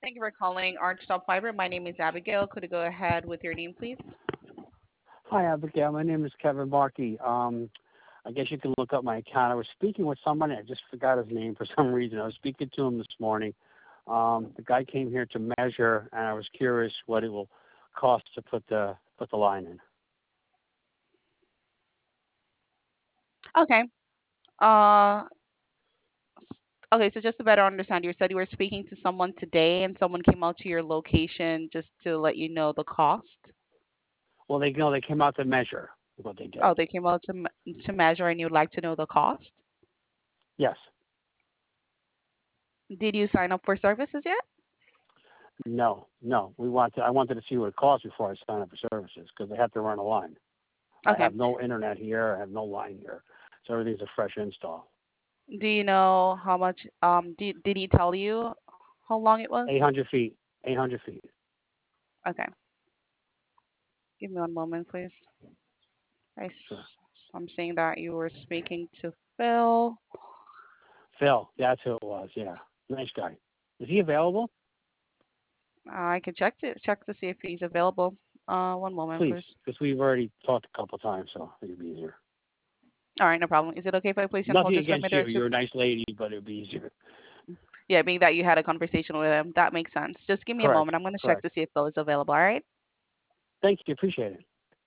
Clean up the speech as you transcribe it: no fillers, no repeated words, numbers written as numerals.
Thank you for calling Archtop Fiber. My name is Abigail. Could you go ahead with your name, please? Hi, Abigail. My name is Kevin Markey. I guess you can look up my account. I was speaking with somebody. I just forgot his name for some reason. I was speaking to him this morning. The guy came here to measure, and I was curious what it will cost to put the line in. Okay. Uh, okay, so just to better understand, you said you were speaking to someone today and someone came out to your location just to let you know the cost. Well, they came out to measure. Is what they Oh, did. they came out to measure and you'd like to know the cost. Yes. Did you sign up for services yet? No. No. I wanted to see what it cost before I sign up for services because they have to run a line. I Okay. have no internet here. I have no line here, so everything's a fresh install. Do you know how much did he tell you how long it was? 800 feet. 800 feet. Okay. Give me one moment, please. Sure. I'm seeing that you were speaking to Phil. Phil, that's who it was. Yeah, nice guy. Is he available? I can check to see if he's available. One moment, Please, please. because we've already talked a couple times, so it'd be easier. All right, no problem. Is it okay if I place you on hold Nothing just for a against minute or you. two? You're a nice lady, but it'd be easier. Yeah, being that you had a conversation with him, that makes sense. Just give me a Correct. moment. I'm going to check Correct. to see if Phil is available. All right. Thank you. Appreciate it.